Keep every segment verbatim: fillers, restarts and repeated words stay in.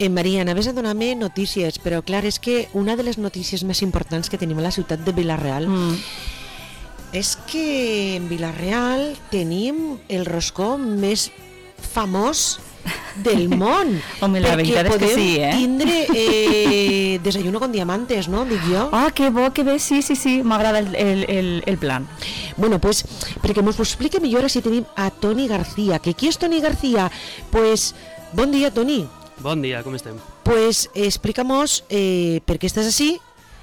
Eh, Maria, anaves a donar-me notícies, però clar, és que una de les notícies més importants que tenim a la ciutat de Vila-real mm. és que en Vila-real tenim el roscó més famós del món. Home, la veritat és que sí, eh? Perquè podem tindre eh, desayuno con diamantes, no? Dic jo. Ah, que bo, que bé, sí, sí, sí, m'agrada el, el, el, el plan. Bueno, pues, perquè mos ho explique millor si tenim a Toni García. Que qui és Toni García? Pues, bon dia, Toni. Bon dia, com estem? Pues, explícanos eh, per què estàs així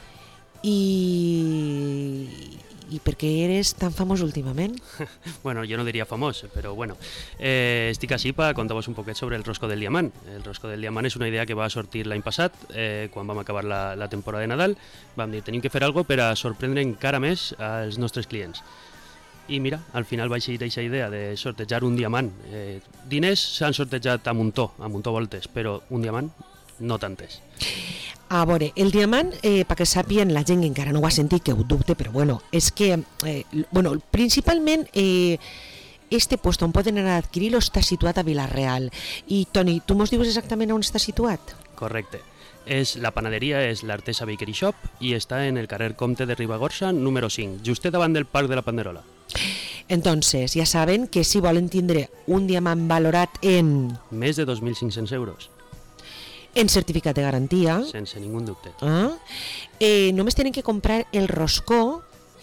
i... ¿Y por qué eres tan famoso últimamente? Bueno, yo no diría famoso, pero bueno. Eh, estic així per contar-vos un poquet sobre el rosco del diamant. El rosco del diamant és una idea que va sortir l'any passat, eh, quan vam acabar la, la temporada de Nadal. Vam dir, tenim que fer alguna cosa per a sorprendre encara més als nostres clients. I mira, al final va eixir aquesta idea de sortejar un diamant. Eh, diners s'han sortejat a muntó, a muntó voltes, però un diamant no tantes. A veure, el diamant, eh, perquè sàpien la gent que encara no ho ha sentit, que ho dubte, però bueno, és que, eh, bueno, principalment eh, este puesto on poden anar a adquirir-lo està situat a Vila-real. I Toni, tu mos dius exactament on està situat? Correcte. És, la panaderia és l'Artesa Bakery Shop i està en el carrer Comte de Ribagorça, número cinc, just davant del Parc de la Panderola. Entonces, ja saben que si volen tindre un diamant valorat en... Més de dos mil cinc-cents euros. En certificat de garantia. Sense ningú dubte. Ah, eh, només tenen que comprar el roscó,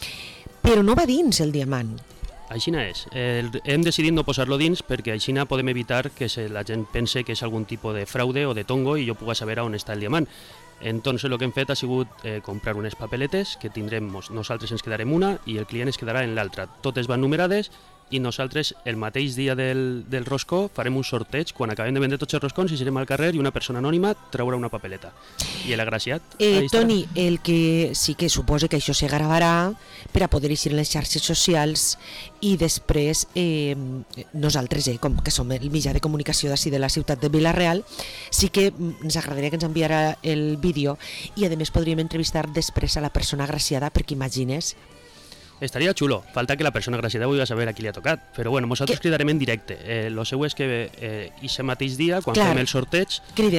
però no va dins el diamant. Aixina és. El, hem decidit no posar-lo dins perquè aixina podem evitar que se, la gent pense que és algun tipus de fraude o de tongo i jo puga saber on està el diamant. Entonces el que hem fet ha sigut eh, comprar unes papeletes que tindrem, nosaltres ens quedarem una i el client es quedarà en l'altra. Totes van numerades i nosaltres el mateix dia del, del roscó farem un sorteig quan acabem de vendre tots els roscons i serem al carrer i una persona anònima traurà una papeleta. I l'agraciat... Eh, Toni, el que sí que suposa que això se gravarà per a poder eixir en les xarxes socials i després eh, nosaltres, eh, com que som el mitjà de comunicació d'ací de la ciutat de Vila-real, sí que ens agradaria que ens enviara el vídeo i a més podríem entrevistar després a la persona agraciada perquè imagines... Estaria xulo, falta que la persona agraciada vulgui saber a qui li ha tocat, però bueno, nosaltres que... cridarem en directe. Eh, lo seu és que eh, aquest mateix dia, quan Clar. fem el sorteig,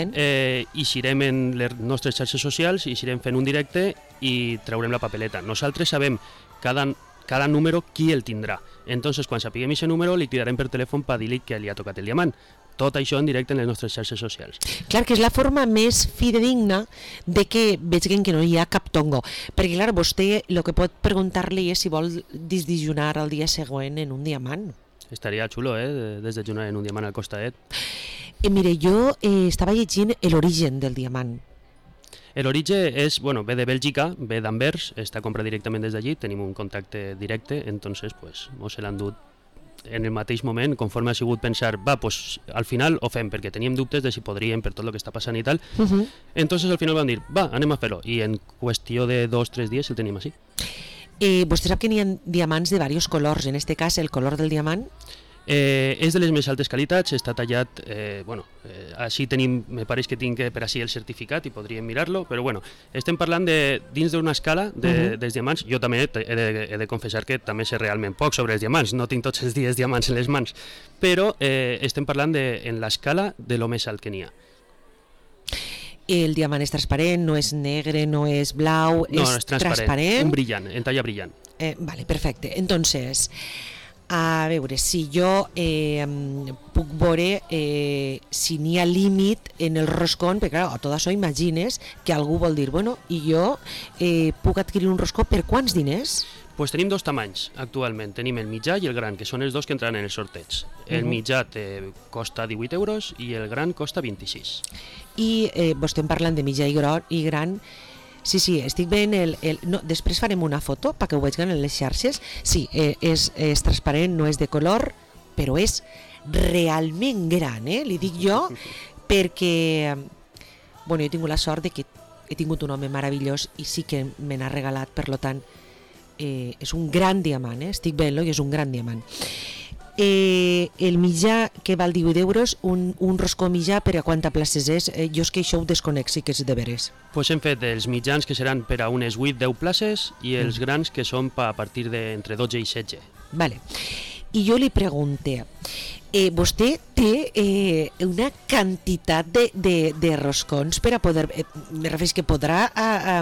eh, eixirem en les nostres xarxes socials, eixirem fent un directe i traurem la papeleta. Nosaltres sabem cada, cada número qui el tindrà. Entonces, quan sapiguem aquest número, li cridarem per telèfon per dir-li que li ha tocat el diamant. Tot això en directe en les nostres xarxes socials. Clar, que és la forma més fidedigna de que vegin que no hi ha cap tongo. Perquè, clar, vostè el que pot preguntar-li és si vol desdejunar el dia següent en un diamant. Estaria xulo, eh?, desdejunar en un diamant al costadet. Eh, mire, jo eh, estava llegint l'origen del diamant. L'origen és, bueno, ve de Bèlgica, ve d'Anvers, està comprat directament des d'allí, tenim un contacte directe, entonces, pues, mos se l'han dut en el mateix moment, conforme ha sigut pensar, va, pues al final ho fem, perquè teníem dubtes de si podríem per tot el que està passant i tal. Uh -huh. Entonces al final van dir, va, anem a fer-ho, i en qüestió de dos o tres dies el tenim així. Eh, vostè sap que n'hi ha diamants de diversos colors, en este cas el color del diamant? Eh, és de les més altes qualitats, està tallat, eh, bueno, eh, així tenim, me pareix que tinc per així el certificat i podríem mirar-lo, però bueno, estem parlant de, dins d'una escala de, uh -huh. dels diamants. Jo també he de, he de confessar que també sé realment poc sobre els diamants, no tinc tots els dies diamants en les mans, però eh, estem parlant de, en l'escala de lo més alt que n'hi ha. El diamant és transparent, no és negre, no és blau, no, és, és transparent, transparent. Un brillant, en talla brillant. Eh, vale, perfecte. Entonces... A veure, si jo eh, puc veure eh, si n'hi ha límit en el roscón, perquè clar, a tot això imagines que algú vol dir, bueno, i jo eh, puc adquirir un roscó per quants diners? Pues tenim dos tamanys actualment, tenim el mitjà i el gran, que són els dos que entraran en el sorteig. El uh-huh. mitjà te costa divuit euros i el gran costa vint-i-sis. I eh, vostè em parlant de mitjà i, gro, i gran... Sí, sí, estic veient el... el no, després farem una foto perquè ho vegin en les xarxes. Sí, eh, és, és transparent, no és de color, però és realment gran, eh? Li dic jo, perquè... Bueno, jo he tingut la sort de que he tingut un home meravellós i sí que me n'ha regalat, per lo tant, eh, és un gran diamant, eh? Estic veient-lo i és un gran diamant. Eh, el mitjà que val divuit euros, un, un roscó mitjà per a quanta places és? Eh, jo és que això ho desconec, sí que és de veres. Pues hem fet els mitjans que seran per a unes vuit a deu places i els mm. grans que són a partir d'entre dotze i setze. Vale. i jo li pregunte, eh, vostè té eh, una quantitat de, de, de roscons per a poder, eh, me refereix que podrà a, a,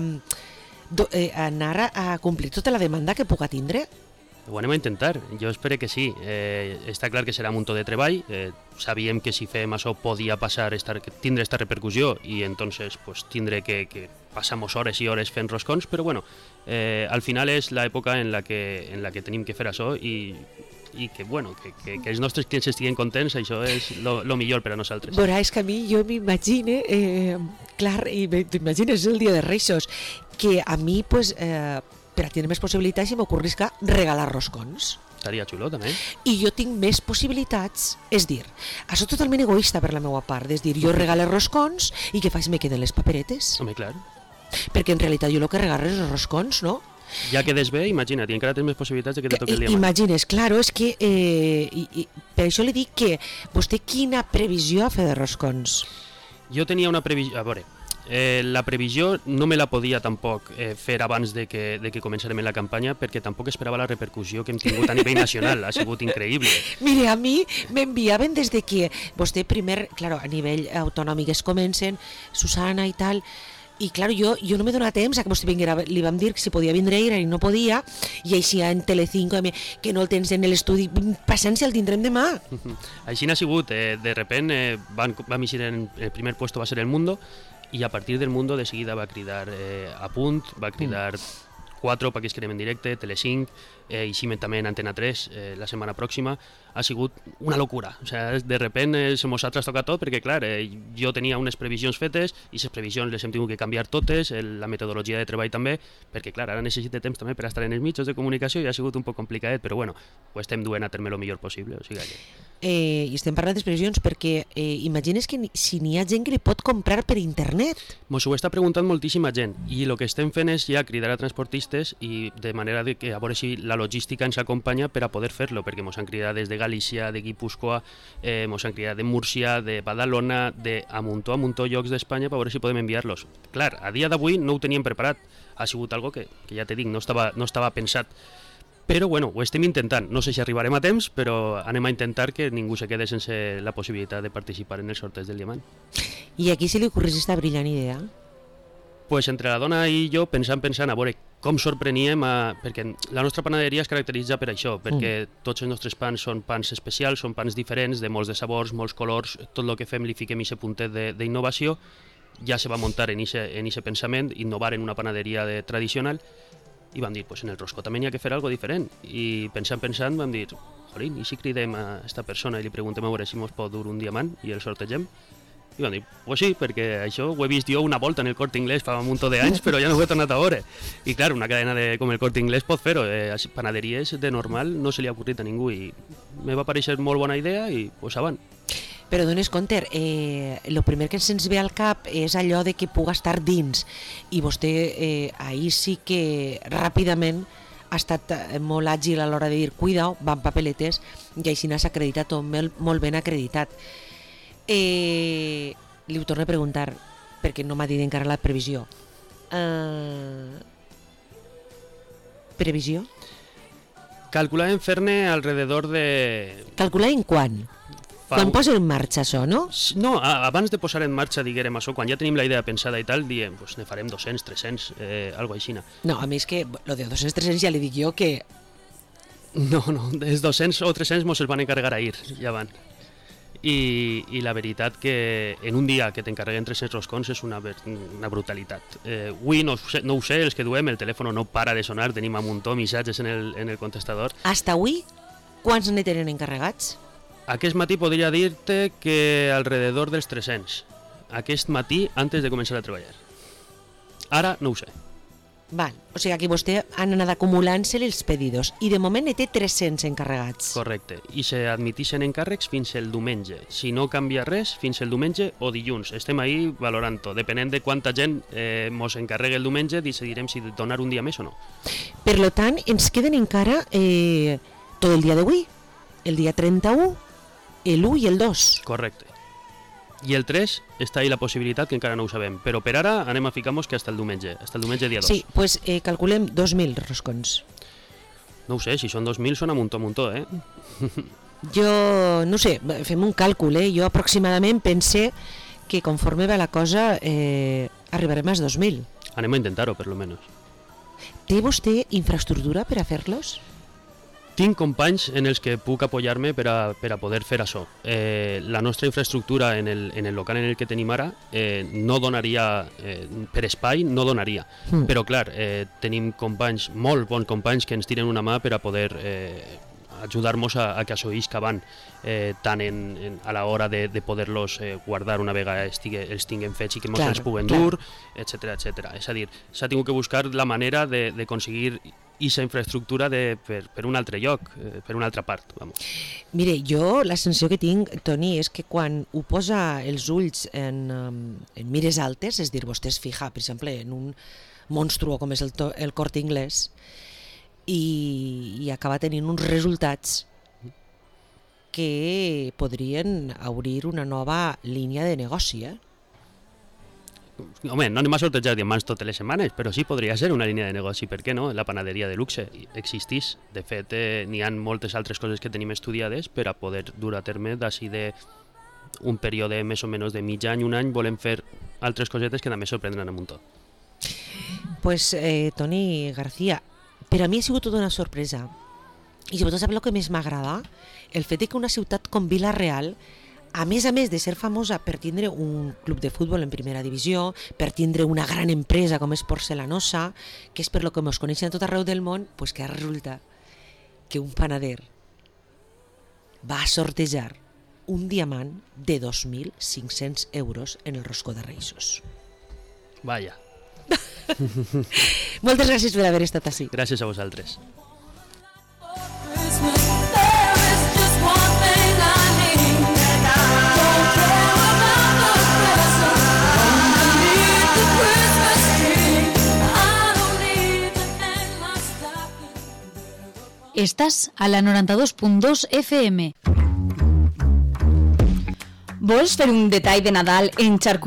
do, eh, anar a, a complir tota la demanda que puga tindre? Ho anem a intentar, jo espero que sí. Eh, està clar que serà un muntó de treball, eh, sabíem que si fem això podia passar, estar, tindre esta repercussió i entonces pues, tindre que, que passamos hores i hores fent roscons, però bueno, eh, al final és l'època en la que, en la que tenim que fer això i, i que, bueno, que, que, que els nostres clients estiguen contents, això és lo millor per a nosaltres. Veurà, és que a mi jo m'imagine, eh, clar, i t'imagines el dia de Reixos, que a mi, pues, eh, per a tenir més possibilitats, si m'ocorrisca regalar roscons. Estaria xulo, també. I jo tinc més possibilitats, és dir, això és totalment egoista per la meva part, és dir, jo regalo roscons i què faig? Me queden les paperetes. Home, clar. Perquè en realitat jo el que regalo és els roscons, no? Ja quedes bé, imagina't, i encara tens més possibilitats de que te toqui el diamant. Imagines, claro, és que eh, i, i, per això li dic que vostè quina previsió ha fet de roscons? Jo tenia una previsió, a veure, Eh, la previsió no me la podia tampoc eh, fer abans de que, de que començarem la campanya perquè tampoc esperava la repercussió que hem tingut a nivell nacional, ha sigut increïble. Mire, a mi m'enviaven des de que vostè primer, claro, a nivell autonòmic es comencen, Susana i tal, i claro, jo, jo no m'he donat temps a que vostè vinguera, li vam dir que si podia vindre i no podia, i així en Telecinco que no el tens en l'estudi, paciència, el tindrem demà. Així n'ha sigut, eh, de repent eh, van, vam eixir en el primer puesto va ser El Mundo, i a partir del Mundo de seguida va cridar eh, A Punt, va cridar quatre perquè es quedem en directe, Telecinc, eh, i així també en Antena tres eh, la setmana pròxima. Ha sigut una locura, o sea, de repent eh, se mos ha trastocat tot perquè clar, eh, jo tenia unes previsions fetes i les previsions les hem tingut que canviar totes, el, la metodologia de treball també, perquè clar, ara necessite temps també per estar en els mitjans de comunicació i ha sigut un poc complicat, però bueno, ho estem duent a terme el millor possible, o sigui que... Eh, I estem parlant d'expressions perquè eh, imagines que ni, si n'hi ha gent que li pot comprar per internet. Mos ho està preguntant moltíssima gent i el que estem fent és ja cridar a transportistes i de manera de que a veure si la logística ens acompanya per a poder fer-lo, perquè mos han cridat des de Galícia, de Guipúscoa, eh, mos han cridat de Múrcia, de Badalona, de a muntó a muntó llocs d'Espanya per veure si podem enviar-los. Clar, a dia d'avui no ho teníem preparat, ha sigut algo que, que ja te dic, no estava, no estava pensat. Però bueno, ho estem intentant, no sé si arribarem a temps, però anem a intentar que ningú se quede sense la possibilitat de participar en el sorteig del diamant. I aquí se li ocorreix esta brillant idea? Pues entre la dona i jo pensant, pensant, a veure com sorpreníem, a... perquè la nostra panaderia es caracteritza per això, perquè mm. tots els nostres pans són pans especials, són pans diferents, de molts de sabors, molts colors, tot el que fem li fiquem aquest puntet d'innovació, ja se va muntar en aquest pensament, innovar en una panaderia de, tradicional, i vam dir, pues en el roscó també n'hi ha que fer alguna diferent, i pensant, pensant, vam dir, jolín, i si cridem a aquesta persona i li preguntem a veure si mos pot dur un diamant i el sortegem? I vam dir, pues sí, perquè això ho he vist jo una volta en el Corte Inglés fa un munt d'anys, però ja no ho he tornat a veure. I clar, una cadena de, com el Corte Inglés pot fer-ho, eh, panaderies de normal no se li ha ocorrit a ningú i me va pareixer molt bona idea i pues avant. Però dones compte, eh, el primer que se'ns ve al cap és allò de que puga estar dins i vostè eh, ahir sí que ràpidament ha estat molt àgil a l'hora de dir cuidao, van papeletes i així n'has acreditat tot molt, molt ben acreditat. Eh, li ho torno a preguntar perquè no m'ha dit encara la previsió. Uh, previsió? Calculàvem fer-ne alrededor de... Calcular en quan? Fa quan un... posa en marxa això, no? No, a, abans de posar en marxa, diguem això, quan ja tenim la idea pensada i tal, diem, pues ne farem dos-cents, tres-cents, eh, algo així. No, a mi és que lo de dos-cents, tres-cents ja li dic jo que... No, no, els dos-cents o tres-cents mos els van encarregar ahir, ja van. I, i la veritat que en un dia que t'encarreguen tres-cents roscons és una, una brutalitat. Eh, avui no, no ho sé, els que duem, el telèfon no para de sonar, tenim a muntó missatges en el, en el contestador. Hasta avui, quants ne tenen encarregats? Aquest matí podria dir-te que alrededor dels tres-cents. Aquest matí, antes de començar a treballar. Ara no ho sé. Val, o sigui que vostè han anat acumulant-se els pedidos i de moment ne té tres-cents encarregats. Correcte, i se admitixen encàrrecs fins el diumenge. Si no canvia res, fins el diumenge o dilluns. Estem ahí valorant-ho. Depenent de quanta gent eh, mos encarregui el diumenge, decidirem si donar un dia més o no. Per lo tant, ens queden encara eh, tot el dia d'avui, el dia trenta-u, l'u i el dos. Correcte. I el tres està ahí la possibilitat que encara no ho sabem, però per ara anem a ficar-nos que hasta el diumenge, hasta el diumenge dia dos. Sí, doncs pues, eh, calculem dos mil roscons. No ho sé, si són dos mil són a muntó, muntó, eh? Jo, no sé, fem un càlcul, eh? Jo aproximadament pense que conforme va la cosa eh, arribarem als dos mil. Anem a intentar-ho, per lo menos. Té vostè infraestructura per a fer-los? Tinc companys en els que puc apoyar-me per a, per a poder fer això. Eh, la nostra infraestructura en el, en el local en el que tenim ara eh, no donaria, eh, per espai no donaria, mm. però clar, eh, tenim companys, molt bons companys que ens tiren una mà per a poder eh, ajudar-nos a, a que això isca avant, eh, tant en, en, a l'hora de, de poder-los eh, guardar una vegada estigue, els tinguem fets i que ens els puguen dur, etcètera, etcètera. És a dir, s'ha tingut que buscar la manera de, de conseguir aquesta infraestructura de, per, per un altre lloc, eh, per una altra part. Vamos. Mire, jo la sensació que tinc, Toni, és que quan ho posa els ulls en, en mires altes, és dir, vostè es fija, per exemple, en un monstruo com és el, to, el Corte Inglés, i, i acaba tenint uns resultats que podrien obrir una nova línia de negoci, eh? Home, no anem a sortejar diamants totes les setmanes, però sí podria ser una línia de negoci, per què no? La panaderia de luxe existís. De fet, eh, n'hi ha moltes altres coses que tenim estudiades per a poder dur a terme d'ací de un període més o menys de mig any, un any, volem fer altres cosetes que també sorprendran a muntó. Pues, eh, Toni García, per a mi ha sigut tota una sorpresa. I sobretot, sap el que més m'agrada? El fet que una ciutat com Vila-real, a més a més de ser famosa per tindre un club de futbol en primera divisió, per tindre una gran empresa com és Porcelanosa, que és per lo que ens coneixen a tot arreu del món, pues que resulta que un panader va sortejar un diamant de dos mil cinc-cents euros en el roscó de Reissos. Vaja. Moltes gràcies per haver estat ací. Gràcies a vosaltres. Estàs a la noranta-dos punt dos F M. Vols fer un detall de Nadal en xarcuteria?